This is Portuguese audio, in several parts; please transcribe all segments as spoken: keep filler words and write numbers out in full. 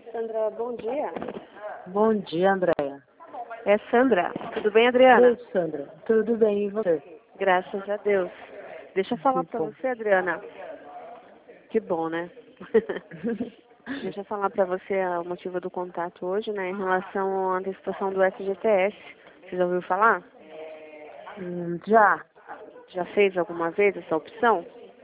Sandra, bom dia. Bom dia, Andréia. É Sandra. Tudo bem, Adriana? Oi, Sandra. Tudo bem, e você? Graças a Deus. Deixa eu falar Que pra bom. você, Adriana. Que bom, né? Deixa eu falar pra você o motivo do contato hoje, né? Em relação à antecipação do F G T S. Você já ouviu falar? Hum, já. Já fez alguma vez essa opção?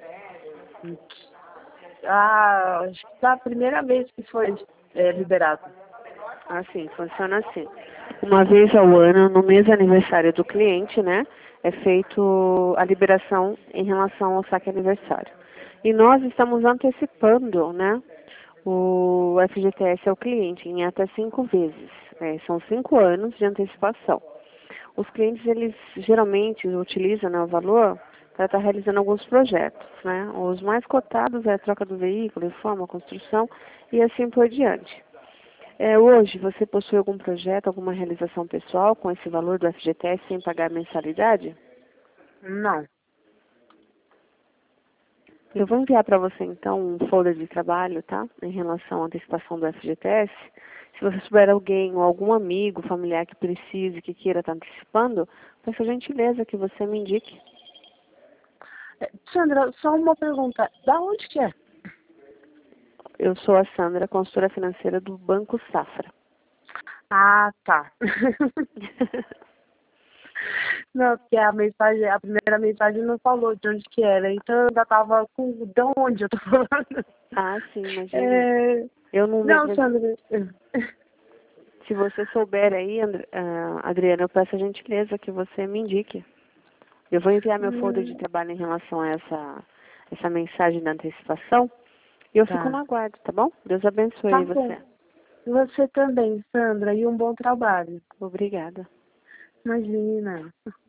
Ah, acho que é a primeira vez que foi é, liberado. Assim, funciona assim. Uma vez ao ano, no mês aniversário do cliente, né, é feito a liberação em relação ao saque aniversário. E nós estamos antecipando, né, o F G T S ao cliente em até cinco vezes. É, são cinco anos de antecipação. Os clientes, eles geralmente utilizam, né, o valor para estar realizando alguns projetos, né. Os mais cotados é a troca do veículo, reforma, construção e assim por diante. É, hoje, você possui algum projeto, alguma realização pessoal com esse valor do F G T S sem pagar mensalidade? Não. Eu vou enviar para você, então, um folder de trabalho, tá? Em relação à antecipação do F G T S. Se você souber alguém ou algum amigo, familiar que precise, que queira estar antecipando, peço a gentileza que você me indique. É, Sandra, só uma pergunta. Da onde que é? Eu sou a Sandra, consultora financeira do Banco Safra. Ah, tá. Não, porque a mensagem, a primeira mensagem não falou de onde que era, então eu ainda tava com de onde eu tô falando. Ah, sim, imagina. É... Eu não me Não, apresento. Sandra. Se você souber aí, Andr- ah, Adriana, eu peço a gentileza que você me indique. Eu vou enviar meu folder de Hum, trabalho em relação a essa, essa mensagem da antecipação e eu fico no tá. aguardo, tá bom? Deus Tá abençoe bom. você. Você também, Sandra, e um bom trabalho. Obrigada. Imagina.